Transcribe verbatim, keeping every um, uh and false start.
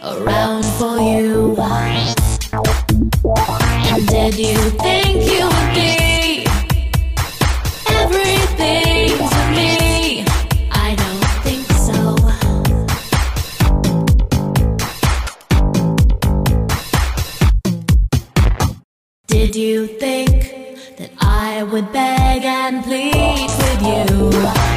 around for you. And did you think you would be everything to me? I don't think so. Did you think that I would beg and plead with you?